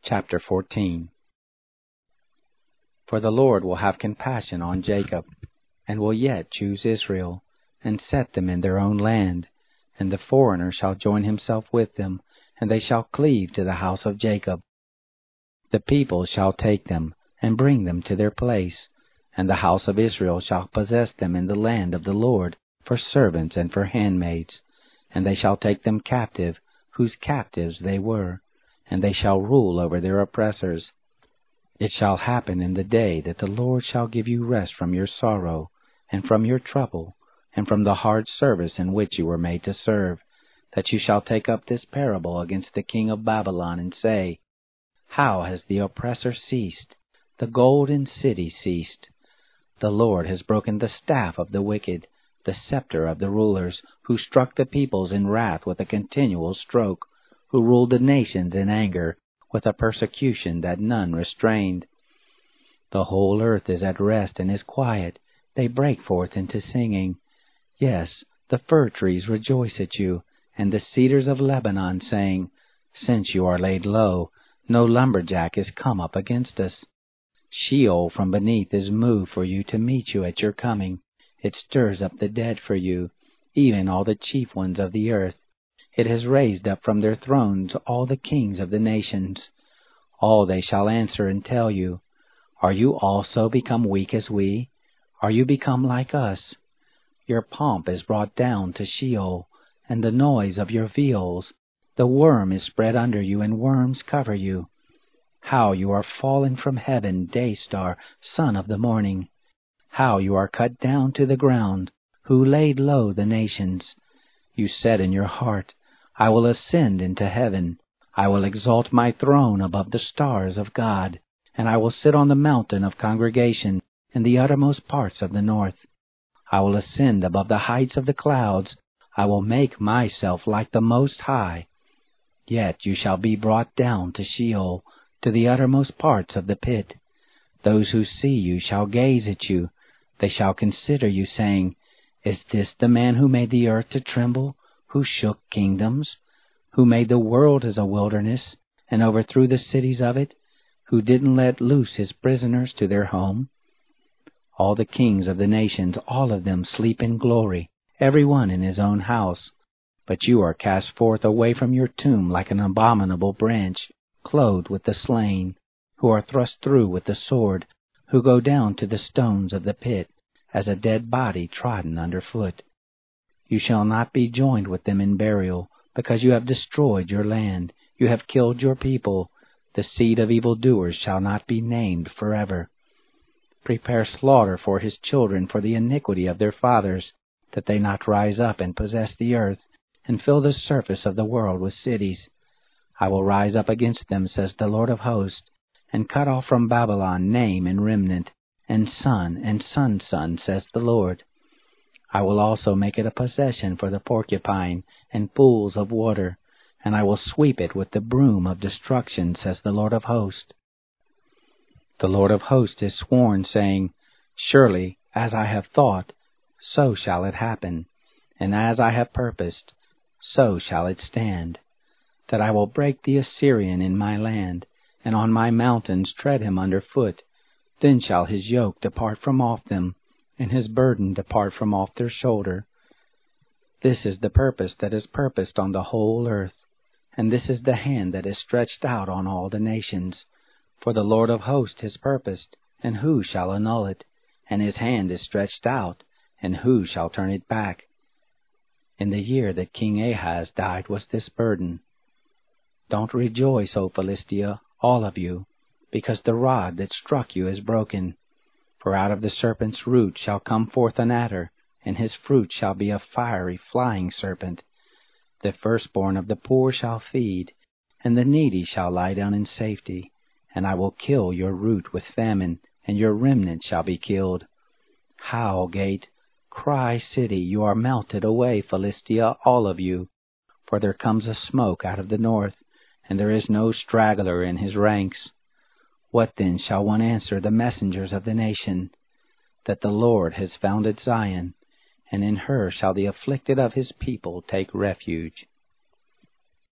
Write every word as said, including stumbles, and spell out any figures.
Chapter fourteen. For the Lord will have compassion on Jacob, and will yet choose Israel, and set them in their own land. And the foreigner shall join himself with them, and they shall cleave to the house of Jacob. The people shall take them, and bring them to their place, and the house of Israel shall possess them in the land of the Lord, for servants and for handmaids. And they shall take them captive, whose captives they were, and they shall rule over their oppressors. It shall happen in the day that the Lord shall give you rest from your sorrow, and from your trouble, and from the hard service in which you were made to serve, that you shall take up this parable against the king of Babylon, and say, How has the oppressor ceased? The golden city ceased. The Lord has broken the staff of the wicked, the scepter of the rulers, who struck the peoples in wrath with a continual stroke, who ruled the nations in anger, with a persecution that none restrained. The whole earth is at rest and is quiet. They break forth into singing. Yes, the fir trees rejoice at you, and the cedars of Lebanon, saying, Since you are laid low, no lumberjack is come up against us. Sheol from beneath is moved for you to meet you at your coming. It stirs up the dead for you, even all the chief ones of the earth. It has raised up from their thrones all the kings of the nations. All they shall answer and tell you, Are you also become weak as we? Are you become like us? Your pomp is brought down to Sheol, and the noise of your viols. The worm is spread under you, and worms cover you. How you are fallen from heaven, day star, son of the morning! How you are cut down to the ground, who laid low the nations! You said in your heart, I will ascend into heaven. I will exalt my throne above the stars of God, and I will sit on the mountain of congregation in the uttermost parts of the north. I will ascend above the heights of the clouds. I will make myself like the Most High. Yet you shall be brought down to Sheol, to the uttermost parts of the pit. Those who see you shall gaze at you. They shall consider you, saying, Is this the man who made the earth to tremble, who shook kingdoms, who made the world as a wilderness, and overthrew the cities of it, who didn't let loose his prisoners to their home? All the kings of the nations, all of them sleep in glory, every one in his own house. But you are cast forth away from your tomb like an abominable branch, clothed with the slain, who are thrust through with the sword, who go down to the stones of the pit, as a dead body trodden under foot. You shall not be joined with them in burial, because you have destroyed your land, you have killed your people. The seed of evildoers shall not be named forever. Prepare slaughter for his children for the iniquity of their fathers, that they not rise up and possess the earth, and fill the surface of the world with cities. I will rise up against them, says the Lord of hosts, and cut off from Babylon name and remnant, and son and son's son, says the Lord. I will also make it a possession for the porcupine and pools of water, and I will sweep it with the broom of destruction, says the Lord of hosts. The Lord of hosts is sworn, saying, Surely, as I have thought, so shall it happen, and as I have purposed, so shall it stand, that I will break the Assyrian in my land, and on my mountains tread him under foot. Then shall his yoke depart from off them, and his burden depart from off their shoulder. This is the purpose that is purposed on the whole earth, and this is the hand that is stretched out on all the nations. For the Lord of hosts has purposed, and who shall annul it? And his hand is stretched out, and who shall turn it back? In the year that King Ahaz died was this burden. Don't rejoice, O Philistia, all of you, because the rod that struck you is broken. For out of the serpent's root shall come forth an adder, and his fruit shall be a fiery flying serpent. The firstborn of the poor shall feed, and the needy shall lie down in safety. And I will kill your root with famine, and your remnant shall be killed. Howl, gate, cry, city, you are melted away, Philistia, all of you. For there comes a smoke out of the north, and there is no straggler in his ranks. What then shall one answer the messengers of the nation? That the Lord has founded Zion, and in her shall the afflicted of his people take refuge.